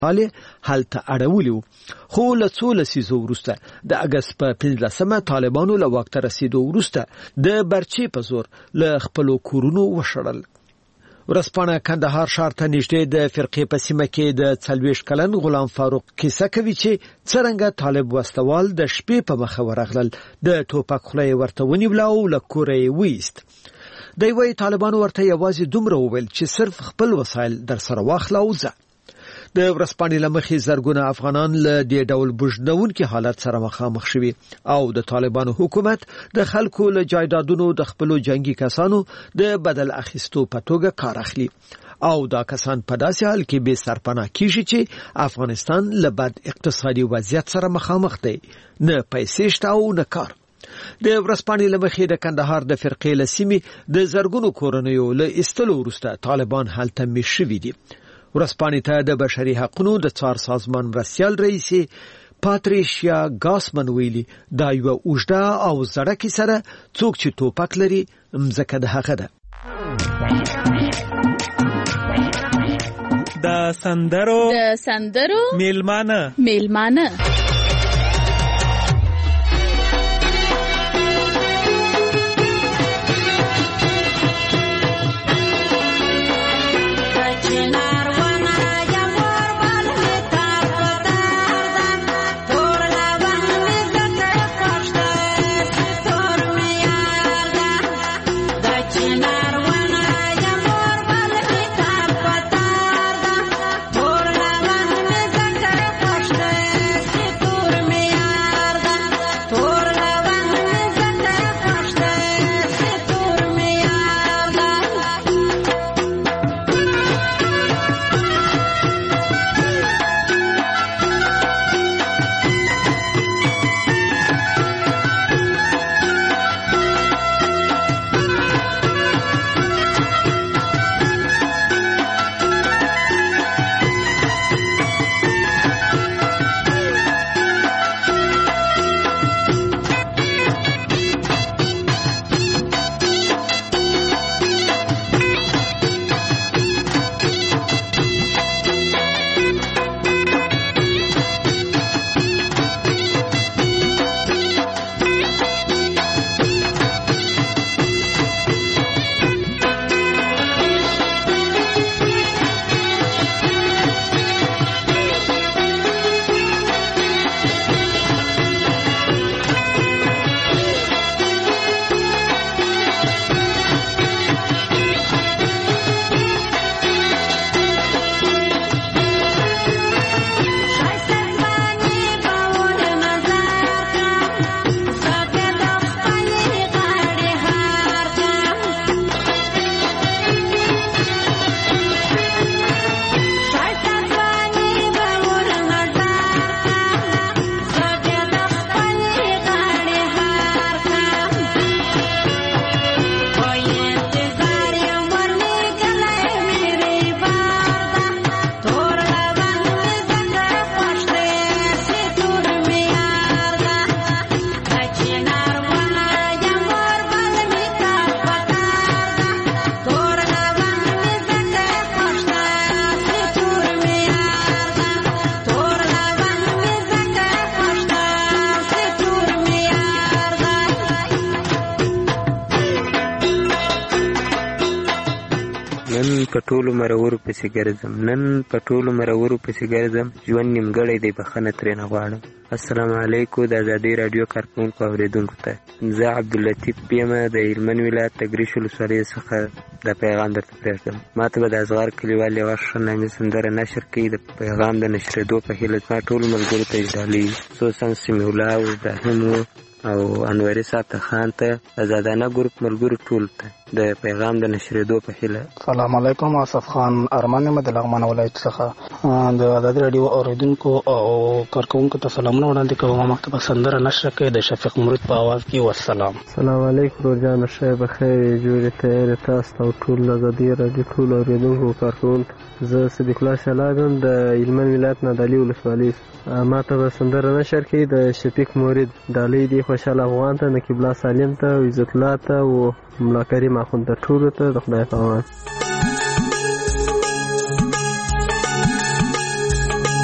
حاله هلته اړولیو. خو له څو لسیزو وروسته د اگست په 15 طالبانو له واک ته رسیدو وروسته د برچې په زور له خپلو کورونو وشړل. ورځپاڼه کندهار ښار ته نږدې د فرقې په سیمه کې د 40 کلن غلام فاروق کیسه کوي چې څرنګه طالب وسوال د شپې په مخه ورغلل، د ټوپک خوله ورته ونیوله او له کوره یې ویست. دوی وايي طالبانو ورته یوازې دومره وویل چې صرف خپل وسایل در سره واخله او ځه. د ورځپاڼې له مخې زرګونه افغانان له دې ډول بوجنونکي حالت سره مخامخ شوي او د طالبانو حکومت د خلکو له جایدادونو د خپلو جنگي کسانو د بدل اخیستو په توګه کار اخلي او دا کسان په داسې حال کې به سرپناه کیږي چې افغانستان له بد اقتصادي وضعیت سره مخامخ دی، نه پیسې شته او نه کار. د ورځپاڼې له مخې د کندهار د فرقې له سیمې د زرګونو کورنیو له ایستلو وروسته طالبان هلته میشت شوي دي. ورځپاڼې ته د بشري حقوقو د څار سازمان مرستیال رئیس پاتریشیا ګاسمن ویلي دا یو اوږده او زړه کیسه ده، څوک چې ټوپک لري مځکه د هغه ده. د سندرو میلمانه په ټولو مرورو پسې ګرځم ژوند نیمګړی دی، بخښنه ترېنه غواړم. السلام علیکم. د ازادۍ راډیو کارکوونکو اوریدونکو ته زه عبداللطیف یم د هلمند ولایت تګریش ولسوالۍ څخه دا پیغام درته پرېږدم. ما ته به د اصغر کلیوال یوه ښه نامي سندره نشر کړي. د پیغام د نشرېدو په هیله زما ټولو ملګرو ته ډالۍ، خصوصا سمیع الله او ابراهیم او انوري ساته خان ته، آزادانه ګروپ ملګرو ټول ته د پیغام د نشرېدو په هیله. سلام علیکم. آصف خان ارمان یم د لغمان ولایت څخه. د ازادۍ راډیو اوریدونکو او کارکوونکو ته سلامونه وړاندې کوم. مخکې به سندره نشر کړې د شفیق مرید په اواز کې. والسلام. سلام علیکم ورجان شه بخیر جوړې تیار تاسو او ټول ازادۍ راډیو ټول اوریدونکو کارکوونکو. زه صدیق الله شلادم د هلمند ولایت نه د علي ولسوالۍ. ما ته به سندره نشر کړي د شفیق مرید. ډالۍ دی خوشحال افغان ته، نقیب الله سالم ته، عزت الله ته او ملا کریم اخوند ته ټولو ته د خدای په امان.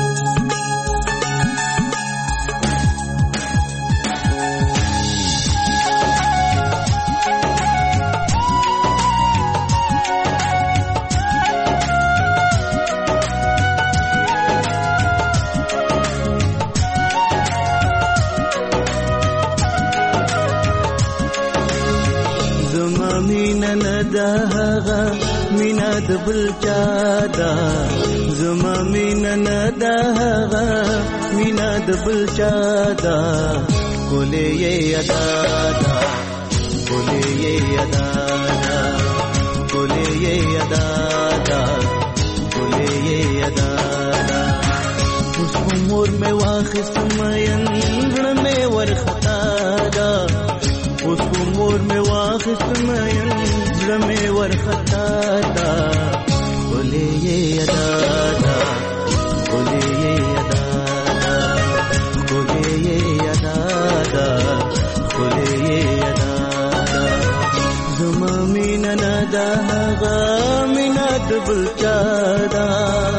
هغه مینا د بل چا دا زما مینا نه دا هغه مینا د بل چا دا کولې یې ادا دا کولې یې ادا دا کولې یې ادا دا کولې یې ادا دا اوس عمر مې واخست مېن مې ورختا دا اوس عمر مې واخست مېن مې ورختا دا کولې یې ادا دا کولې یې ادا دا کولې یې ادا دا کولې یې ادا دا زما مینا نه دا هغه مینا د بل چا دا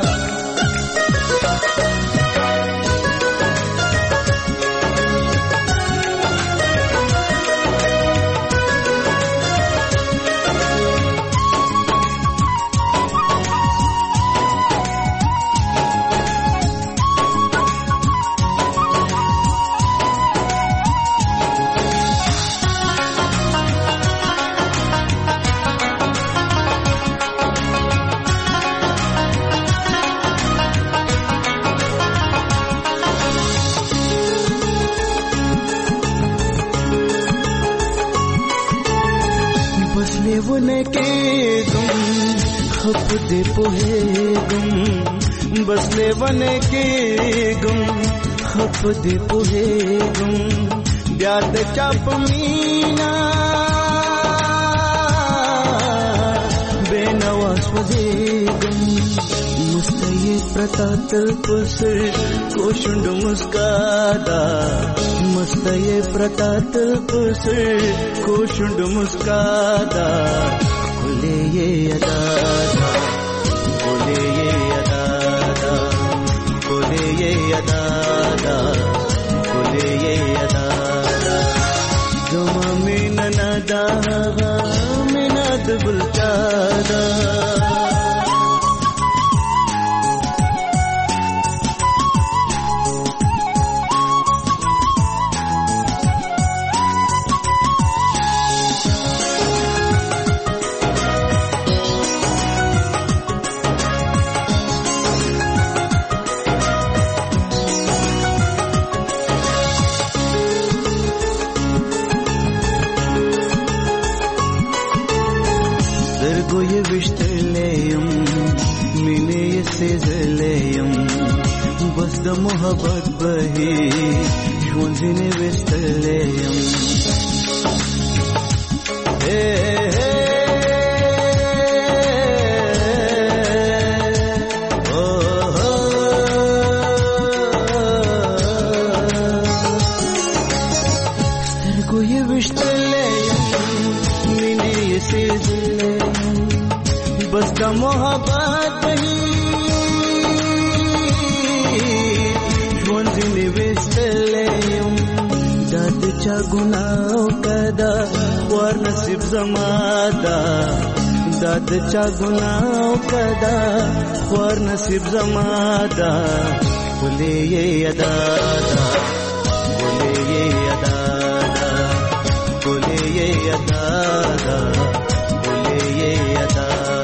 खप दे पोहे गुम बसले वने के गुम खप दे पोहे गुम ब्याद चाप मीना बेनवास वजे गुम मुस्तये प्रतातल पुसर कोशुंड मुस्कादा मुस्तये प्रतातल पुसर कोशुंड मुस्कादा बोले ये अदा बोले ये अदा बोले ये अदा बोले ये अदा जुमा मीना नदा मीना दुबुल चादा ये विश्तलेयम मिले से जलेयम बस द मोहब्बत बही शोंजिने विश्तलेयम हे हे ओ हो को ये विश्तलेयम मिले से बस का मोहब्बत ही शोंजिने विश्तलेयम दाद चा गुनाह कदा वर नसीब जमादा दाद चा गुनाह कदा वर नसीब जमादा बोले ये अदा बोले ये अदा बोले ये अदा बोले ये अदा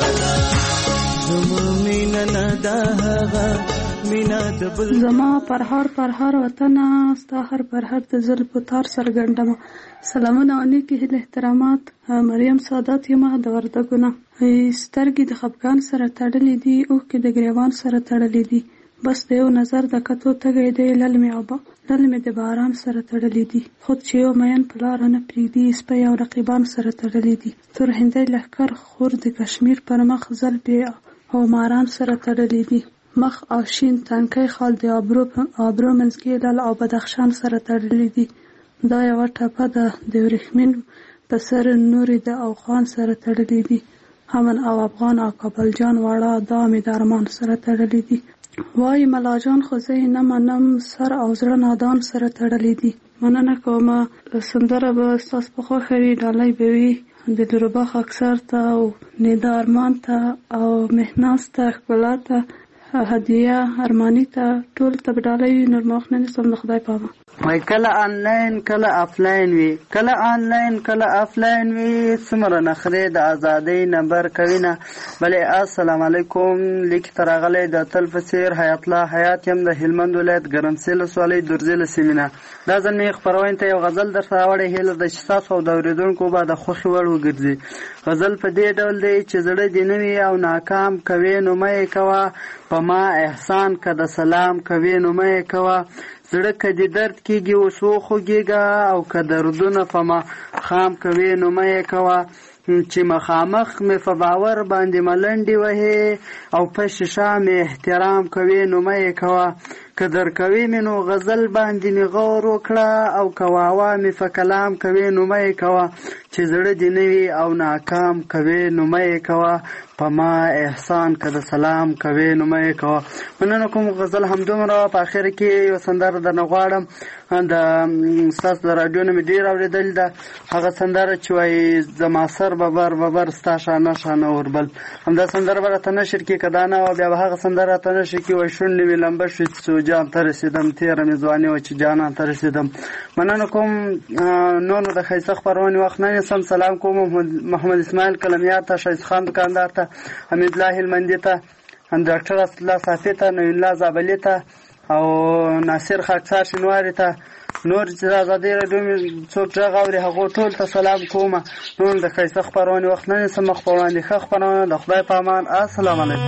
زما پرهار وطنه ستا هر پرهر د زلف تار سرګندم سلامونه او نیکی هیله احترامات مریم سادات یم د وردګونه سترګې د خفګان سره تړلې دي او کې د ګریوان سره تړلې دي بس د یو نظر د کتو تګې دی للمې د باران سره تړلې دي خود چې یو مین په لار نه پرېږدي سپی او رقیبان سره تړلې دي تور هندۍ لښکر خور د کشمیر پر مخ زلفې او ماران سره تړلې دي مخ او شین تنکۍ خال د ابرو منځکې لل او بدخشان سره تړلې دي دا یوه ټپه ده د ورېښمین په سر نورې د اوغان سره تړلې دي همن او افغان او کابل جان واړه دا مې د ارمان سره تړلې دي وای ملاجان خو زه نه منم سر او زړه نادان سره تړلې دي مننه کومه سندره به ستاسو په خوښه وي ډالۍ به وي د دروباخ اکثر ته او نیدا ارمان ته او مهناز ته ښکلا ته هدیه ارمانی ته ټول ته ډالۍ وي نور مخ نه نسم د خدای پامه وای کله آنلاین کله آفلاین وي، کله آنلاین کله آفلاین وي، څومره نخرې د ازادۍ نمبر کوي نه. بلې السلام علیکم، لیک ته راغلی د تل په څېر حیات الله حیات یم د هلمند ولایت ګرمسېل ولسوالۍ درزي له سیمې نه. دا ځل مې خپرونې ته یو غزل درته راوړی، هیله ده چې ستاسو او د اورېدونکو به د خوښې وړ وګرځي. غزل په دې ډول دی چې زړه دې نه وي او ناکام کوې نو مه یې کوه، په ما احسان که د سلام کوې نو مه یې کوه، زړه که دې درد کېږي اوس وخوږېږه، او که دردونه په ما خام کوې نو مه یې کوه، چې مخامخ مې په باور باندې ملنډې وهې او په شیشه مې احترام کوې نو مه یې کوه، که درکوې مې نو غزل باندې مې غور وکړه، او که واوا مې په کلام کوې نو مه یې کوه، چې زړه دې نه وي او ناکام کوې نو مه یې کوه، په ما احسان که د سلام کوې نو مه یې کوه. مننه کوم غزل همدومره. په اخر کې یو سندره درنه غواړم، د ستاسو د راډیو نه مې ډېر اورېدلې ده، هغه سندره چې وایي زما سر ببر ببر ستا شانه شانه اوربل. همدا سندره به راته نشر کړي، که دا نه وه بیا به هغه سندره راته نشر کړي، وایي شونډې مې لمبه شوې چې سوجان ته رسېدم، تېره مې ځواني وه چې جانان ته رسېدم. مننه کوم. نور نو د ښایسته خپرونې وخت نه نیسم. سلام کوم محمد اسماعیل کلمیار ته، ښایسته خان دکاندار ته، حمید الله هلمندي ته، ډاکټر اسدالله صافي ته، نوین الله زابلي ته، او ناصر خاکسار شینواري ته، نور چې د ازادۍ راډیو مې څوک غږ اوري هغو ټول ته سلام کوم. نور د ښایسته خپرونې وخت نه نیسم، مخ په وړاندې ښه خپرونه. د خدای په امان. السلام علیکم.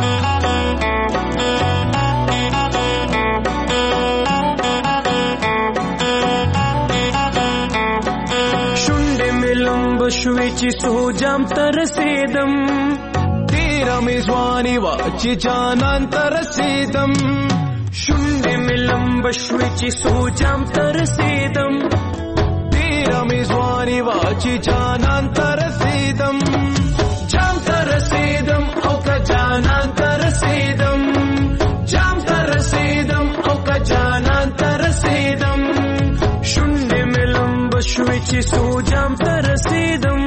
شونډې مې لمبه شوې چې سوجام ته رسېدم، تېره مې ځواني وه چې جانان ته رسېدم. شونډې مې لمبه شوې چې سوجام ته رسېدم، تېره مې ځواني وه چې جانان ته رسېدم. جام ته رسېدم او که جانان ته رسېدم، جام ته رسېدم او که جانان ته رسېدم. شونډې مې لمبه شوې چې سوجام ته رسېدم.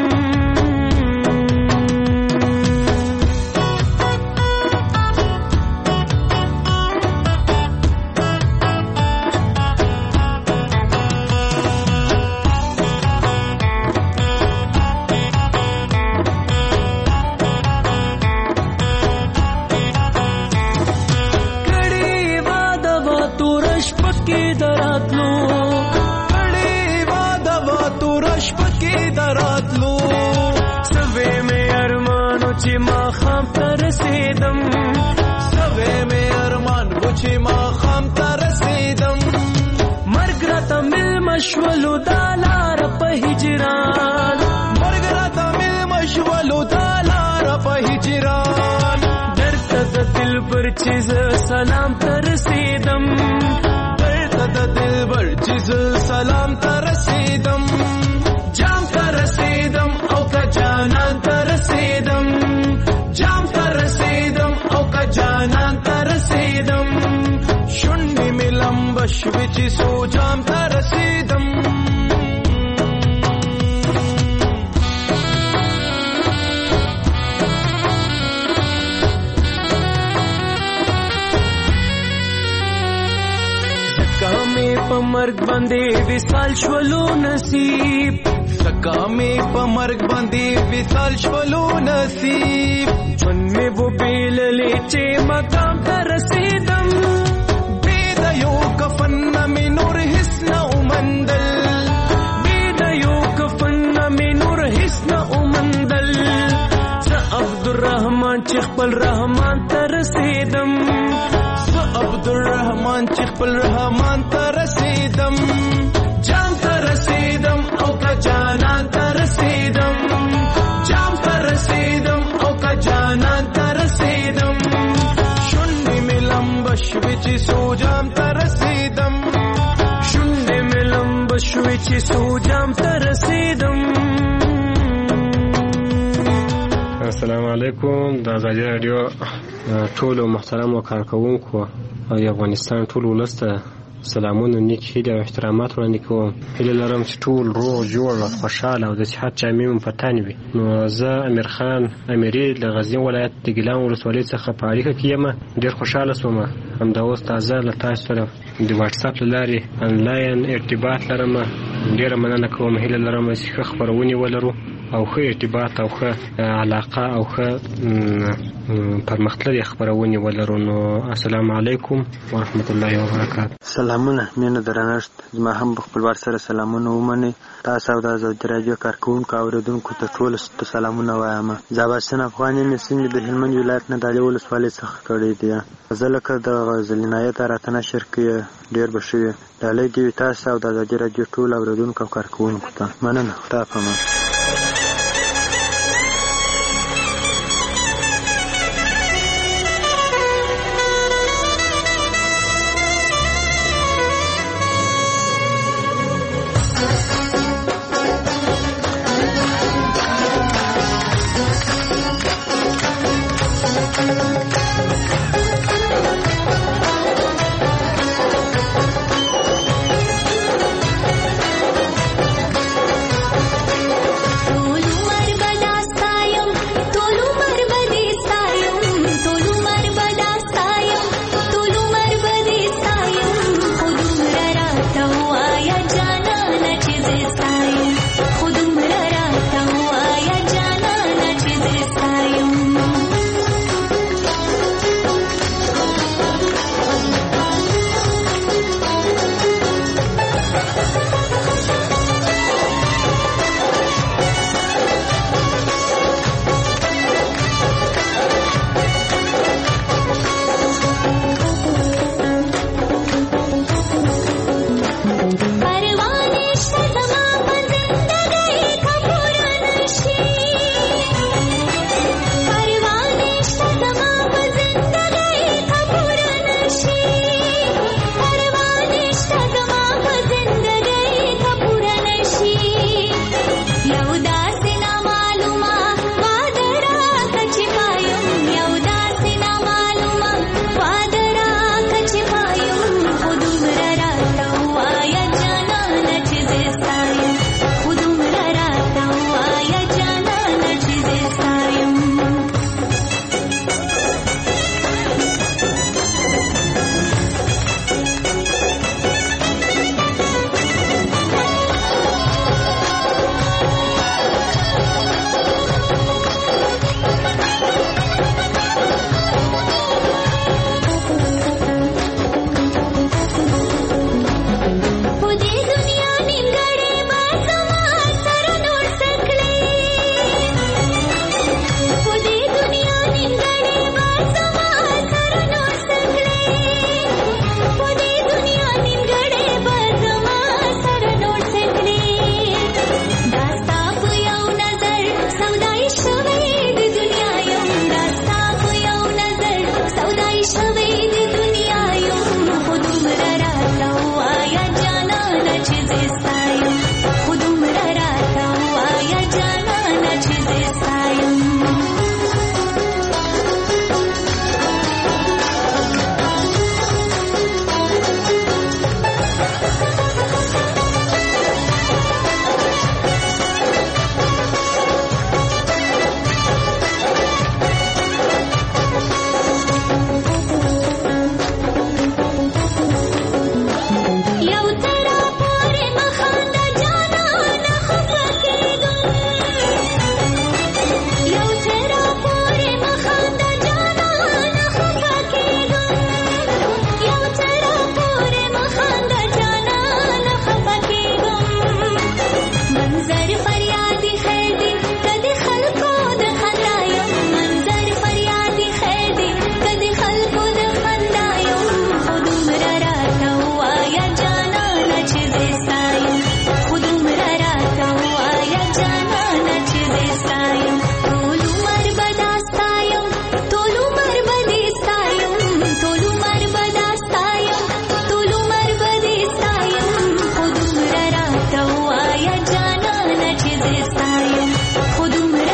چې ما خام ته رسېدم، سوې مې ارمان و چې ما خام ته رسېدم. مرګ راته مېلمه شولو دا لاره په هجران، مرګ راته مېلمه شولو دا لاره په هجران. درته د دلبر چې زه سلام ته رسېدم، درته د دلبر چې زه سلام ته رسېدم. جام ته رسېدم او که جانان ته رسېدم، جام ته رسېدم او که جانان ته رسېدم. شونډې مې لمبه شوې چې سوجام ته رسېدم. زکه مې په مرګ باندې وصال شولو نصیب، زکه مې په مرګ باندې وصال شولو نصیب. ژوند مې وبېللې چې مقام ته رسېدم، بې د یو کفن نه مې نور هېڅ نه ومندل، بې د یو کفن نه مې نور هېڅ نه ومندل. زه عبدالرحمن چې خپل رحمان ته رسېدم، زه عبدالرحمن چې خپل رحمان ته رسېدم. جام ته رسېدم او که جانان ته رسېدم، جام ته رسېدم او که جانان ته رسېدم. شونډې مې لمبه شوې چې سوجام ته رسېدم، شونډې مې لمبه شوې چې سوجام ته رسېدم. السلام علیکم. د ازادي راډیو ټولو محترمو کارکوونکو او افغانستان ټول ولس ته سلامونه نیک هیلې او احترامات وړاندې کوم. هیله لرم چې ټول روغ جوړ او خوشحاله او د صحت جامې مو په تن وي. نو زه امیر خان امیري له غزني ولایت د ګیلان ولسوالۍ څخه په اړیکه کې یم. ډېر خوشحاله شوم همدا اوس تازه له تاسو سره د واتساپ له لارې انلاین ارتباط لرم. ډېره مننه کوم. هیله لرم چې ښه خپرونې ولرو او ښه ارتباط او ښه علاقه او ښه پرمختللې خپرونې ولرو. نو السلام علیکم ورحمت الله وبرکاته. سلامونه مینه درنښت. زما هم په خپلوار سره سلامونه ومنئ. تاسو او د آزادي راډیو کارکوونکو اوریدونکو ته ټولو ته سلامونه وایم. زه عباسین افغان یم چې د هلمند ولایت نه د علي ولسوالۍ څخه کړی دی. زه لکه د غزلینایت راته نشر کې ډېر به ښه وي. ډالۍ دې وي تاسو او د آزادي راډیو ټولو اوریدونکو او کارکوونکو ته. مننه. خدای پامان.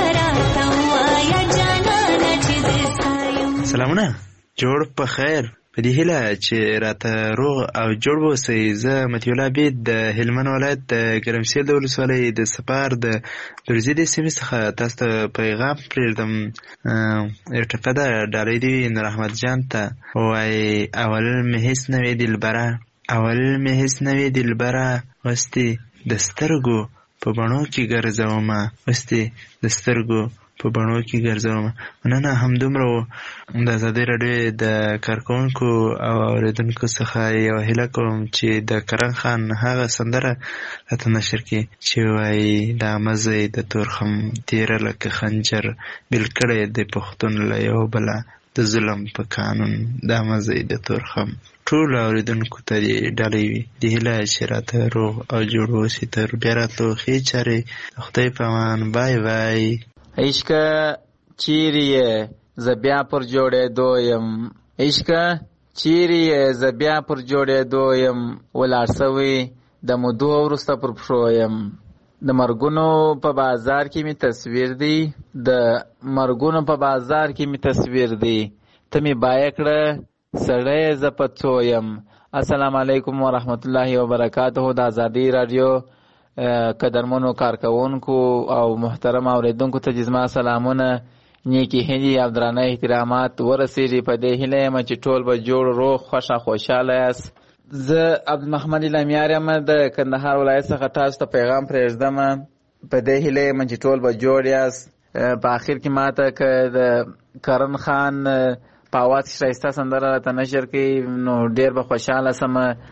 سلامونه. جوړ په خیر. په دې هیله چې راته روغ او جوړ اوسئ. زه مطیع الله عبید د هلمند ولایت د ګرمسیر د ولسوالۍ د سپار د برزي د سیمې څخه تاسو ته پیغام پرېږدم. یو ټپه ده، ډالۍ دې وي نور احمد جان ته. وایي اول مې هېڅ نه وې دلبره، اول مې هېڅ نه وې دلبره، اوس دې د سترګو په بڼو کې ګرځومه، اوس دې د سترګو په بڼو کې ګرځومه. مننه. همدومره و. د ازادۍ راډیو د کارکوونکو او اورېدونکو څخه یوه هیله کوم چې د کرن خان هغه سندره راته نشر کړي چې وایي دا مزی د تورخم تیره لکه خنجر بیل کړی د پښتون له یو بله د ظلم په قانون، دا مزی د تورخم. ټول اورېدونکو ته دې ډالۍ وي. د هیله چې راته روغ او جوړ اوسي. تر بیا راتلو ښې چارې. د خدای په امان. بای بای. عشقه چیرې یې زه بیا پر جوړېدو یم، عشقه چیرې یې زه بیا پر جوړېدو یم، ولاړ سوی د مودو وروسته پر پښو یم. د مرګونو په بازار کې مې تصویر دی، د مرګونو په بازار کې مې تصویر دی، ته مې بایه کړه سړی زه په څو یم. السلام علیکم ورحمت الله وبرکاته. د ازادۍ راډیو قدرمنو کارکوونکو او محترم اوریدونکو ته زما سلامونه، نیکی هیلې او درانه احترامات ورسېږي. په دې هیله یم چې ټول به جوړ روغ خوښه خوشحاله یاست. زه عبدالمحمد الامیار یم د کندهار ولایت څخه تاسو ته پیغام پرېږدم. په دې هیله یم چې ټول به جوړ یاست. په آخر کې ماته که د کرن خان په اواز کې ښایسته سندره راته نشر کړي نو ډېر به خوشحاله سم.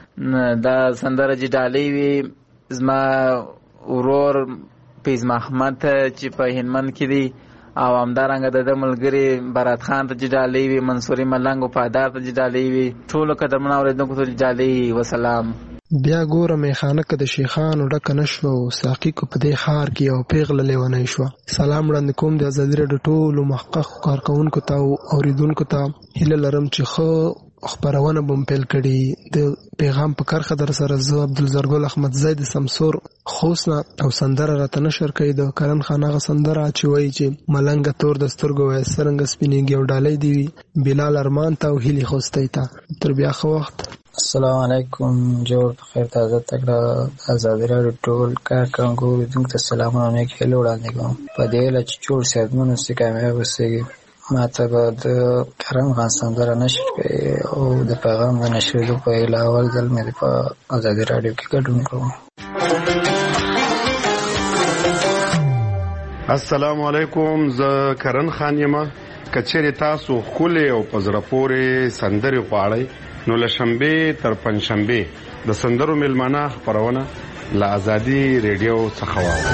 دا سندره چې ډالۍ وي زما ورور فیض محمد ته چې په هلمند کې دی، او همدارنګه د ده ملګري برات خان ته چې ډالۍ وي، منصوري ملنګ وفادار ته چې ډالۍ وي، ټولو قدرمنو اورېدونکو ته ډالۍ وي. وسلام. بیا ګوره میخانه که د شیخانو ډکه نه شوه او ساقي کو په دې ښار کې یو پیغله لیونی شوه. سلام وړاندې کوم د ازادي راډیو ټولو محققو کارکوونکو ته او اورېدونکو ته. هیله لرم چې ښه خپرونه به م پیل کړي. د پیغام په کرښه در سره زه عبدالزرګل احمدزی د سمسور خوست نه او سندره راته نشر کوي د کرن خان هغه سندره چې وایي چې ملنګه تور د سترګو وایي څرنګه سپینېږي او ډالۍ دې وي بلال ارمان ته او هیلې خوستی ته. تر بیا ښه وخت. السلام علیکم. جوړ بخیر. تازه تکړه ازادي راډیو ټول کارکوونکو اورېدونکو ته سلامونه او نیک هیلې وړاندې کوم. په دې هیله چې جوړ صحتمند اوسئ، کامیاب اوسئ. ماته به د کرن خان سندره نشر کړي او د پیغام د نشرېدو په هیله اول ځل مې په ازادي راډیو کې ګډون کوم. السلام علیکم. زه کرن خان یم. که چیرې تاسو ښکلې او په زړه پورې سندرې غواړئ نو له شنبې تر پنجشنبې د سندرو میلمانه خپرونه له ازادي ریډیو څخه واورئ.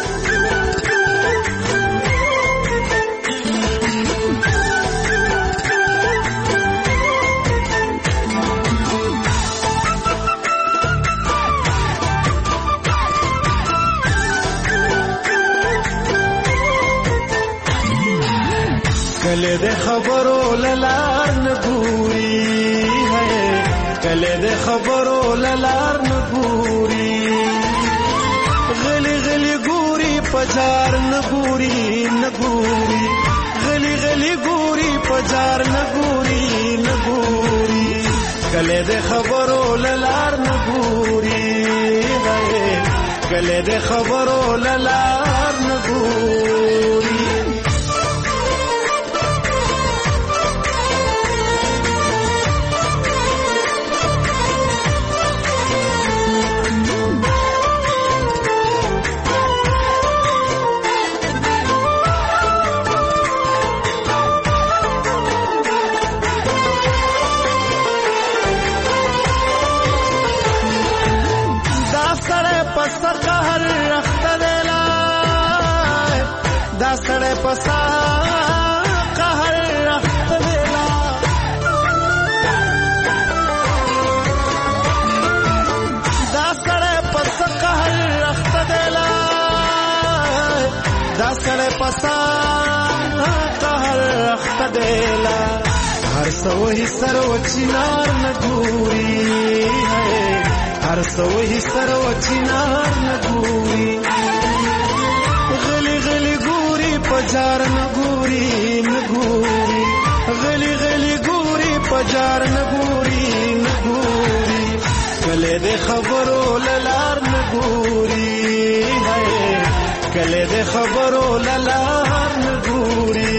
کله د خبرو للار نګوري ہے، کله د خبرو للار نګوري، غلی غلی ګوري پجار نګوري نګوري، غلی غلی ګوري پجار نګوري نګوري، کله د خبرو للار نګوري ہے، کله د خبرو للار نګوري. سړی پسا قهر رخت دیلا، دا سړی پسا قهر رخت دیلا، دا سړی پسا قهر رخت دیلا، هر سوهی سرو چنار نګوري ہے، هر سوهی سرو چنار نګوري، غلی غلی ګوري پجار نګوري نګوري، غلی غلی ګوري پجار نګوري نګوري کله د خبرو للار نګوري کله د خبرو للار نګوري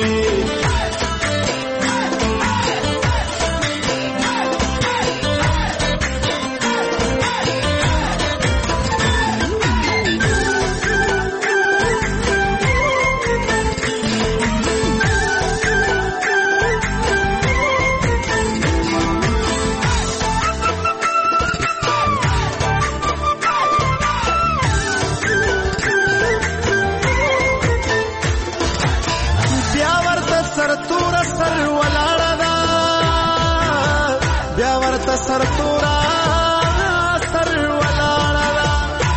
سر تورا سر ولاړه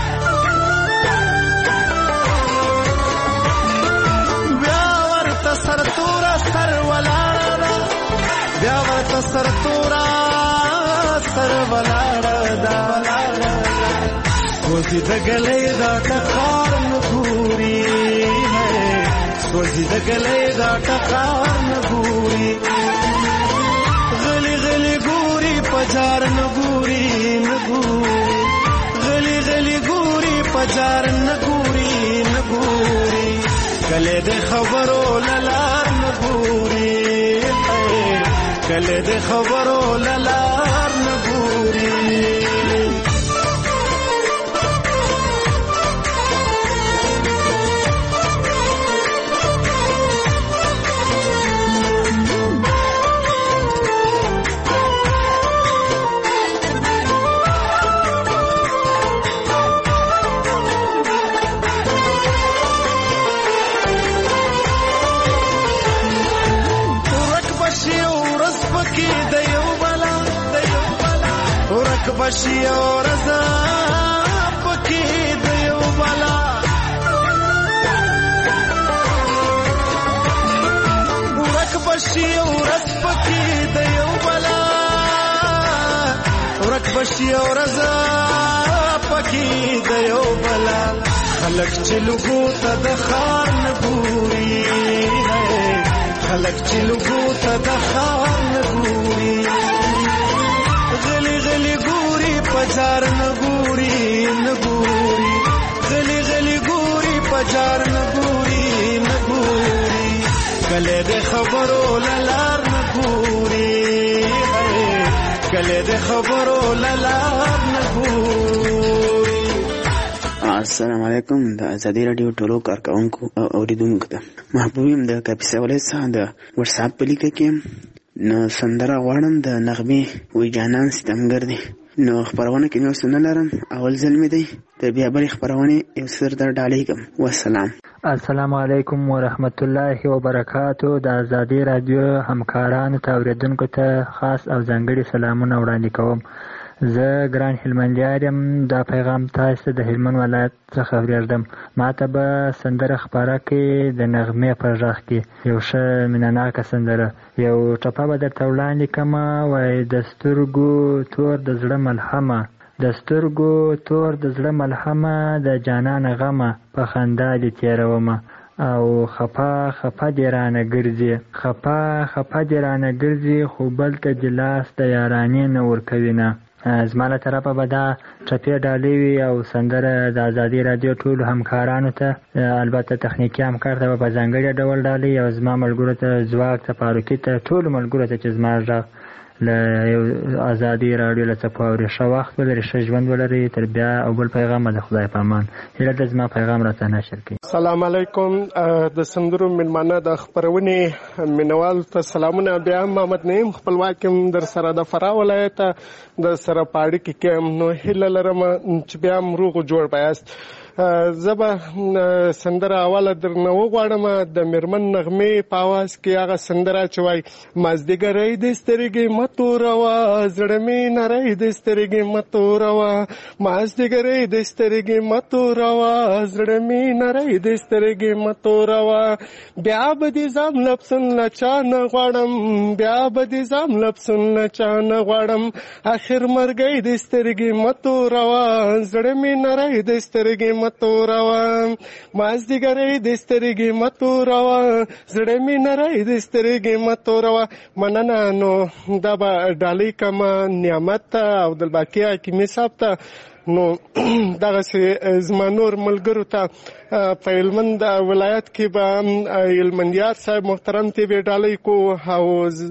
بیا ورته سر تورا سر ولاړه بیا ورته سر تورا سر ولاړه سوځي د ګلې دا ټکار نګوري سوځي د ګلې دا ټکار نګوري غلی غلی ګوري پجار نګوري نګوري غلی غلی ګوري پجار نګوري نګوري کله د خبرو للار نګوري کله د خبرو للار نګوري بشي اور زا پکې د یو بلا ورک بشي اور پکې د یو بلا ورک بشي اور زا پکې د یو بلا خلک چې لګو ته د خار نګوري خلک چې لګو ته د خار نګوري غلی غلی ګوري پجار نګوري نګوري غلی غلی ګوري پجار نګوري نګوري کله د خبرو للار نګوري کله د خبرو للار نګوري. السلام علیکم. د ازادي رادیو ټولو کارکونکو او اوریدونکو ته محبوبیم د کاپیسا ولایت د واتس اپ په لیکه کې نو سندره غواړم د نغمې وی جانان ستمګر دی نو خبرونه کې نو سن لرم اول ځل مې دی ته بیا بل خبرونه یو سر در ډالېږم. والسلام. السلام علیکم ورحمت الله وبرکاتو. د ازادي رادیو همکارانو ته اوریدونکو ته خاص او ځانګړي سلامونه وړاندې کوم. زه ګران هلمندیار یم. دا پیغام تاسو د هلمند ولایت څخه اورېدم. ما ته به سندره خپاره کړي د نغمې په غږ کې یو ښه مینهناکه سندره. یو ټپه به درته وړاندې کړمه. وایي د سترګو تور د زړه ملحمه د سترګو تور د زړه ملحمه د جانان غمه په خندا دې تېرومه او خفا خفا دې رانه ګرځي خفا خفا دې رانه ګرځي خو بل ته دې لاس د یارانې نه ورکوي نه. زما له طرفه به دا ټپې ډالۍ وي او سندره د ازادي رادیو ټولو همکارانو ته البته تخنیکي همکار ته به په ځانګړي ډول ډالۍ او زما ملګرو ته ځواک ته فاروقي ته ټولو ملګرو ته چې زما غږ له ازادي رادیو له څخه اوري. ښه وخت ولري ښه ژوند ولري. تر بیا او بل پیغام د خدای په امان. هیله ده زما پیغام راته نشر کړي. السلام علیکم. د سندرو ملمانه د خبرونې مینوال ته سلامونه. بیا محمد نعیم خپلواک در سره د فراه ولایت د سره پاړی کې نو هیله لرم چې بیا روغ جوړ پایاست. زبا سندره اوله درنه وغواړم د میرمن نغمې په اواز کې هغه سندره چې وایي مازدیګرۍ د سترګې متوروا زړه مې نری د سترګې متوروا مازدیګرۍ د سترګې متوروا زړه مې نری د سترګې متوروا بیا به دې ځم لپسن له چا نه غواړم بیا به دې ځم لپسن له چا نه غواړم اخر مرګۍ د سترګې متوروا زړه مې نری د سترګې متوروا مازدیګرې د سترګې متوروا زړه مې نری د سترګې متوروا مننه. نو دا به ډالۍ کما نعمت او دلباقي حکیمي صاحب ته نو دغسې زما نور ملګرو ته په هلمند ولایت کې به هلمندیار صاحب محترم ته به ډالۍ کو او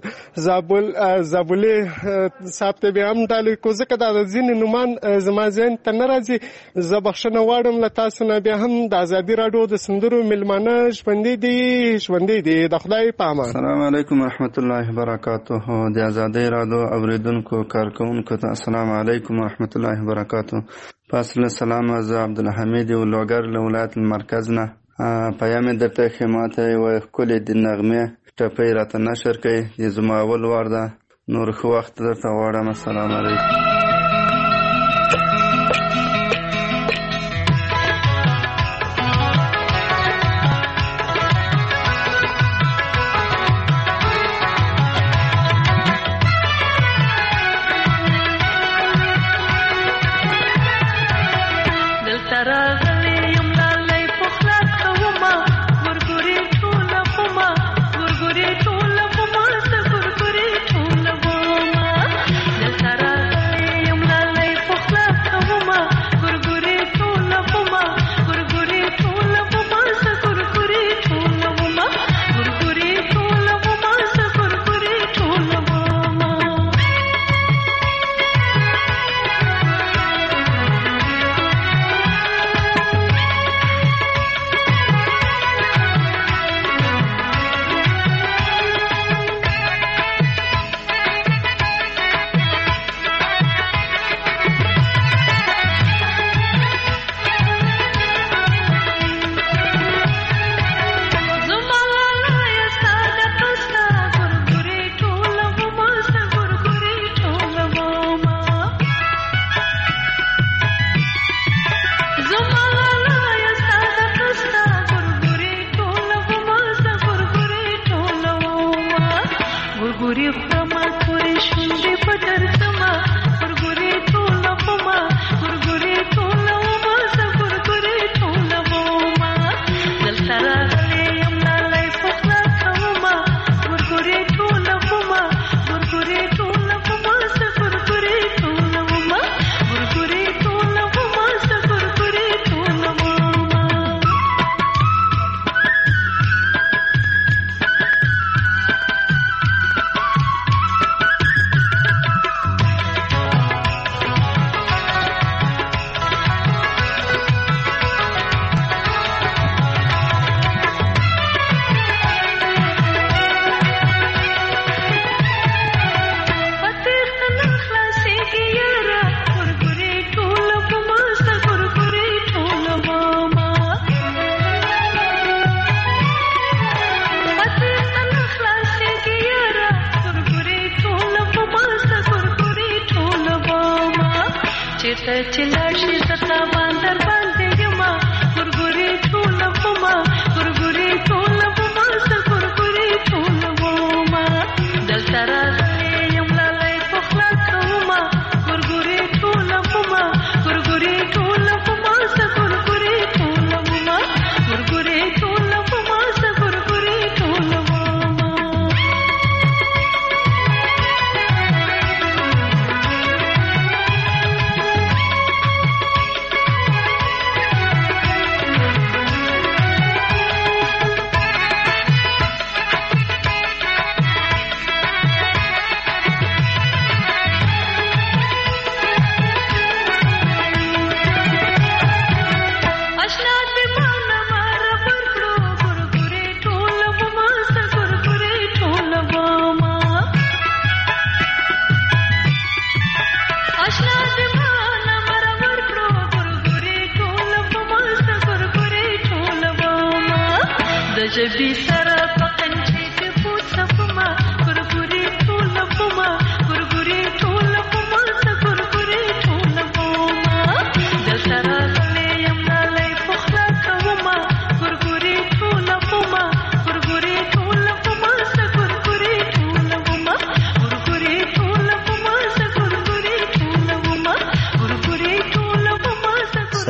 زابلې صاحب ته به هم ډالۍ کو ځکه دا د ځینې نومان زما ذهن ته نه راځي. زه بخښنه غواړم له تاسو نه. بیا هم د ازادي راډیو د سندرو میلمانه ژوندي دي د خدای په امان. السلام علیکم ورحمت الله وبرکاته. د ازادي راډیو اوریدونکو کارکونکو ته السلام علیکم ورحمت الله وبرکاته. فاصله سلام. زه عبدالحمید ولوګر له ولایت المرکز نه پیام درته خدمت یو ښکلې د نغمې ټپۍ راته نشر کړئ. زما اول وار ده. نور ښه وخت درته غواړم. السلام علیکم.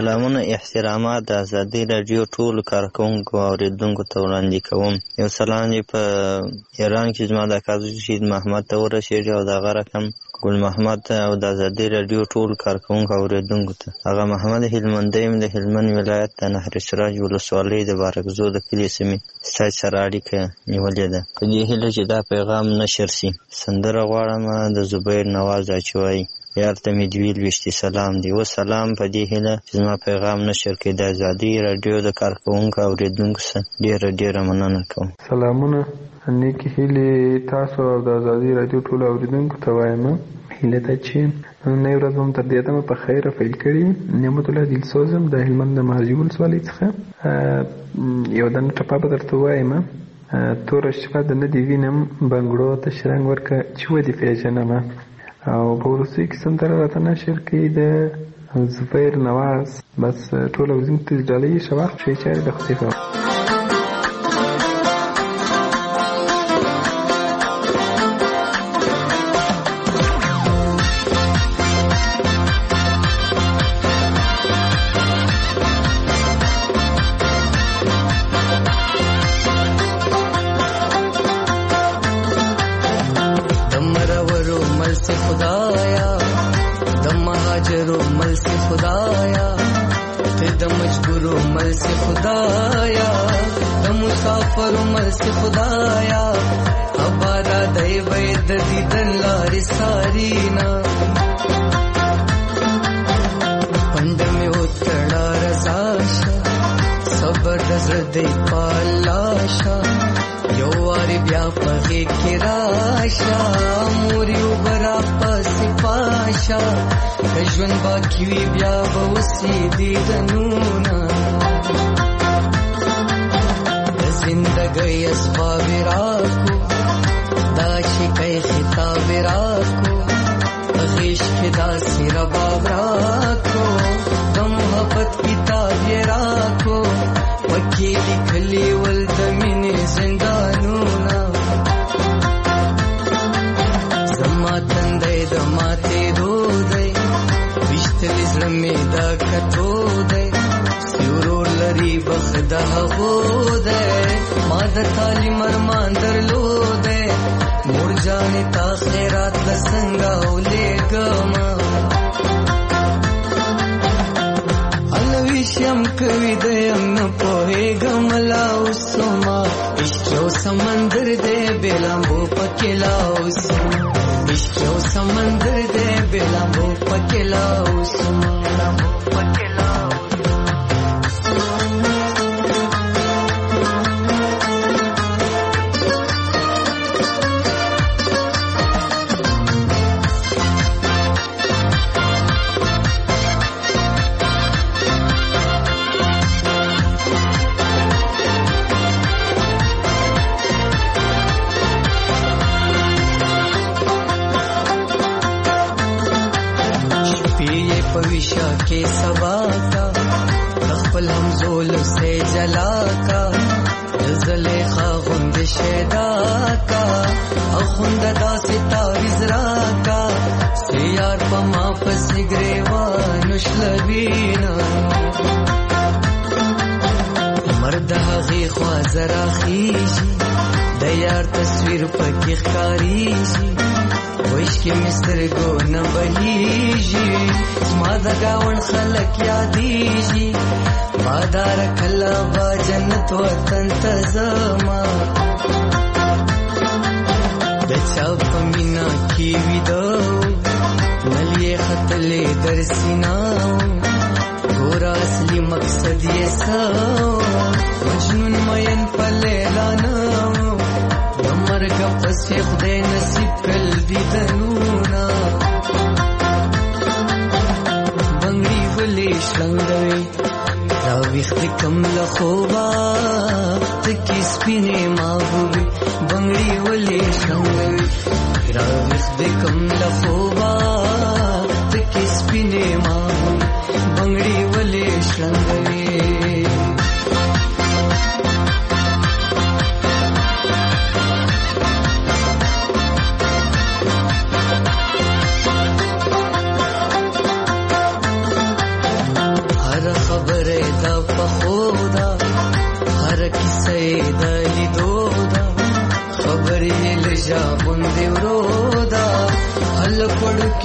سلامونه احترامات د ازادي راډیو ټولو کارکوونکو او اوریدونکو ته وړاندې کوم. یو سلام یې په ایران کې زما د کاظم شهید محمد ته ورسېږي او دغه رقم ګل محمد ته او د ازادي راډیو ټولو کارکوونکو او اوریدونکو ته. هغه محمد هلمندی یم د هلمند ولایت د نهر سراج ولسوالۍ د بارکزو د کلي سیمې ستاسو سره اړیکه نیولې ده. په دې هیله چې دا پیغام نشر شي. سندره غواړم د زبیر نواز اچوي. یار ته مې دوی لوشتي سلام دی. و سلام په دې هیله چې زما پیغام نشر کړي. د ازادي راډیو د کارکوونکو او اوریدونکو سره ډیره مننه کوم. سلامونه نیکی هیلې تاسو او د ازادي راډیو ټولو اوریدونکو ته وایم. هیله ده چې نن ورځ هم تر دې دمه په خیره پیل کړي. نعمت الله دلسوزم د هلمند د مهاجي ولسوالۍ څخه یو دنه ټپه به درته وایم. توره شپه د نه دې وینم بنګړو ته شرنګ ورکه چې ودې پیژنمه. او په وروستۍ کې سندره راته نشر کړي د زبیر نواز. بس ټول اوریدونکو ته ډالۍ ښه وخت ښې چارې د خدای په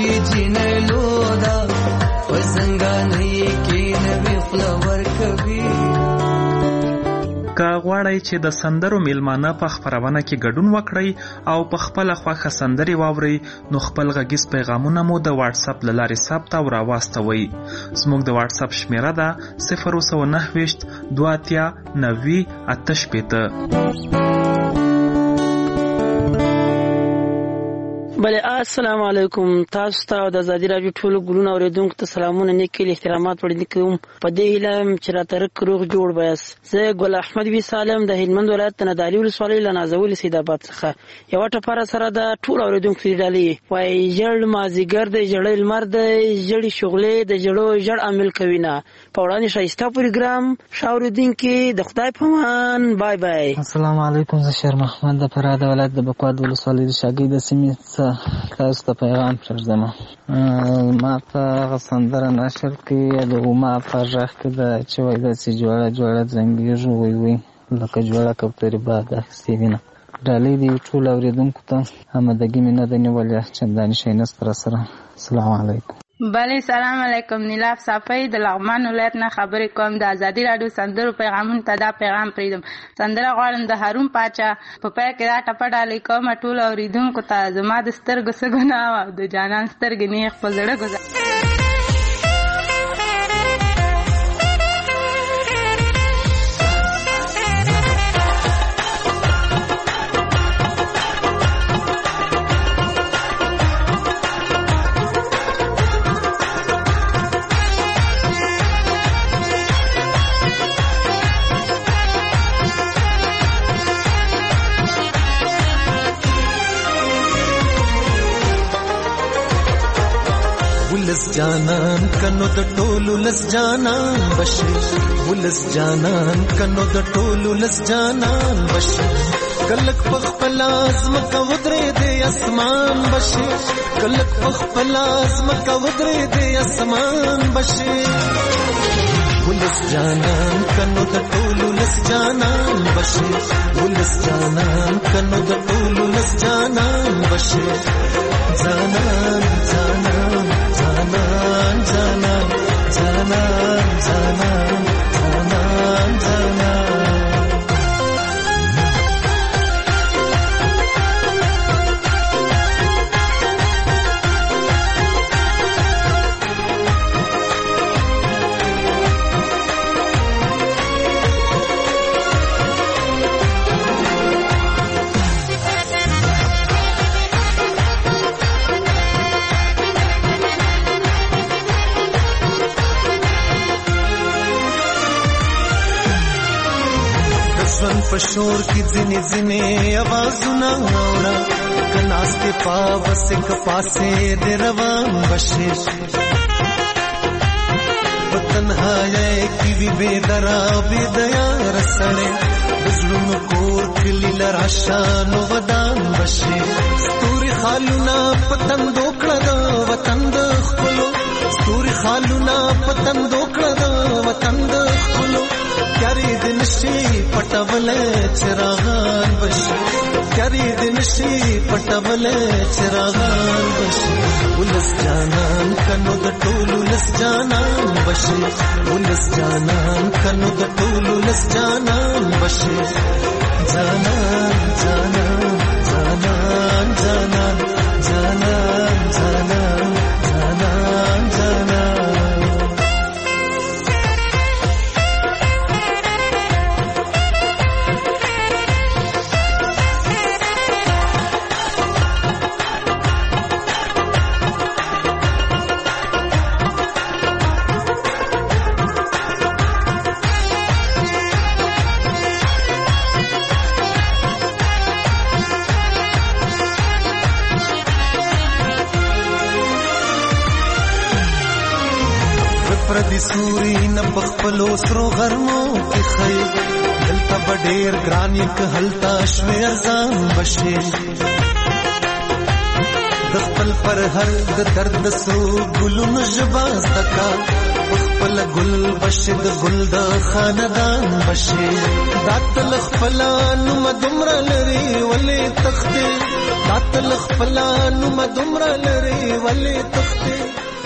جنلو دا وزنګانې کې نوې فلور کوي. که غواړئ چې د سندرو میلمانه په خپرونه کې ګډون وکړئ او په خپله خوښه سندرې واورئ نو خپل غږیز پیغامونه مو د واتساپ له لارې ثبت او راواستوئ. زموږ د واتساپ شمیره ده 029 2 90 88. بله السلام علیکم. تاسو ته د آزادي راډیو ټولو ګلونه اوریدونکو ته سلامونه نیکې احترامات وړاندې کوم. په دې هیله چې راته روغ جوړ بایاست. زه ګل احمد بي سالم د هلمند ولایت د نادعلي ولسوالۍ له نازولي سیدآباد څخه یوه ټپاره سره د ټولو اوریدونکو دې ډالۍ وایي ژړ مازدیګر دی ژړی لمر دی ژړې شغلې د ژړو ژړ عامل کوي نه. په وړاندې ښایسته پروګرام ښه اورېدونکي د خدای په امان. بای بای. السلام علیکم. زه شیر محمد د فراه د ولایت د بکواد ولسوالۍ د شاګۍ د سیمې تاسو ته پیغام پرېږدم. ما په هغه سندره نشر کې د ما په غږ کې ده چې وایي داسې جوړه جوړه زنګېږو وی وی لکه جوړه کوترې باد اخیستې وینه. ډالۍ د ټولو اورېدونکو ته آمادګي مې نه ده نیولې چندانې شی نشته راسره. السلام علیکم. بله سلام علیکم. نیلاف صافی د لغمان ولایت نه خبرې کوم. د آزادي راډیو سندرو پیغامونو ته دا پیغام پرېږدم. سندره غواړم د هارون پاچا په پای کې دا ټپه ډالۍ کوم ټولو اورېدونکو ته. زما د سترګو څه ګناه وه د جانان سترګې نیغ په زړه ګذر. ولس جانان کنو د ټولو لس جانان بشي. ولس جانان کنو د ټولو لس جانان بشي. کلک پخپل ازمکه ودرې دې اسمان بشي. کلک پخپل ازمکه ودرې دې اسمان بشي. ولس جانان کنو د ټولو لس جانان بشي. ولس جانان کنو د ټولو لس جانان بشي. جانان جانان جانان جانان جانان جانان جانان جانان. پشور کی ځینې ځینې आवाजونه اورا کناستې پاوسې کپاسې د روان بشي. وطنهای کی وی بے درا بے دیا رسړې بزړونو کور کلی لراشان ودان بشي. ستوري خالونه پتن دوکړه د وطن د خپلو. ستوري خالونه پتن دوکړه د وطن د خپلو. کاری دن شي پټول چراغان بشي. کاری دن شي پټول چراغان بشي. ولس جانان کنو د ټولو لس جانان بشي. ولس جانان کنو د ټولو لس جانان بشي. جانان جانان جانان جانان جانان جانان جانان جانان. پردي سوري نه پخپلو سرو غرمو کې خي. دلته بډیر ګران یک هلتا شوي ارزان بشي. د خپل پر هر د درد سرو ګلونو ژبه زدکا. خپل ګل بشي د ګل د خاندان بشي. دا تل خپل نوم دومره لري ولې تختې تاتل خپل نو مدمر لري ولې تختې